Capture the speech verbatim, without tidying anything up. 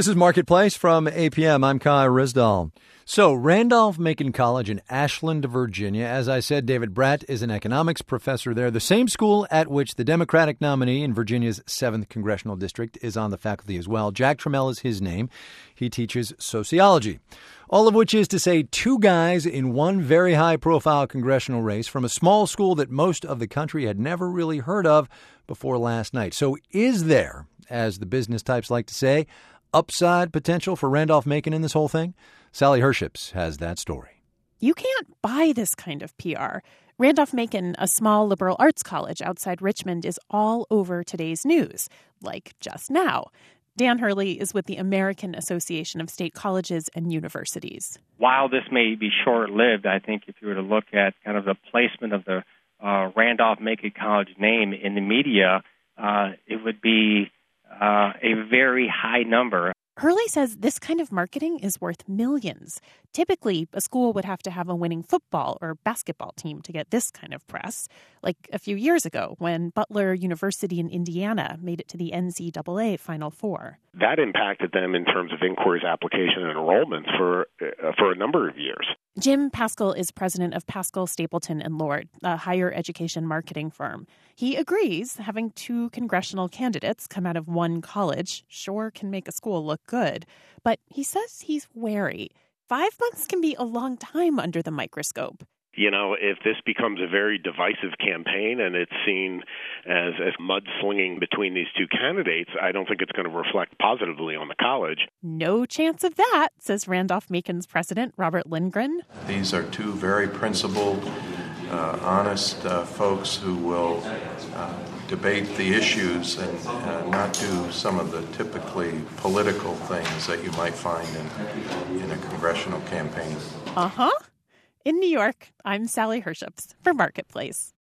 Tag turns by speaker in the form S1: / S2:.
S1: This is Marketplace from A P M. I'm Kai Risdall. So, Randolph-Macon College in Ashland, Virginia. As I said, David Bratt is an economics professor there, the same school at which the Democratic nominee in Virginia's seventh Congressional District is on the faculty as well. Jack Trammell is his name. He teaches sociology. All of which is to say two guys in one very high-profile congressional race from a small school that most of the country had never really heard of before last night. So is there, as the business types like to say, upside potential for Randolph-Macon in this whole thing? Sally Herships has that story.
S2: You can't buy this kind of P R. Randolph-Macon, a small liberal arts college outside Richmond, is all over today's news, like just now. Dan Hurley is with the American Association of State Colleges and Universities.
S3: While this may be short-lived, I think if you were to look at kind of the placement of the uh, Randolph-Macon College name in the media, uh, it would be uh, a very high number.
S2: Hurley says this kind of marketing is worth millions. Typically, a school would have to have a winning football or basketball team to get this kind of press, like a few years ago when Butler University in Indiana made it to the N C double A Final Four.
S4: That impacted them in terms of inquiries, application, and enrollments for uh, for a number of years.
S2: Jim Paschal is president of Paschal, Stapleton and Lord, a higher education marketing firm. He agrees having two congressional candidates come out of one college sure can make a school look good. But he says he's wary. Five months can be a long time under the microscope.
S4: You know, if this becomes a very divisive campaign and it's seen as, as mudslinging between these two candidates, I don't think it's going to reflect positively on the college.
S2: No chance of that, says Randolph-Macon's president, Robert Lindgren.
S5: These are two very principled, uh, honest uh, folks who will uh, debate the issues and uh, not do some of the typically political things that you might find in, in a congressional campaign.
S2: Uh-huh. In New York, I'm Sally Herships for Marketplace.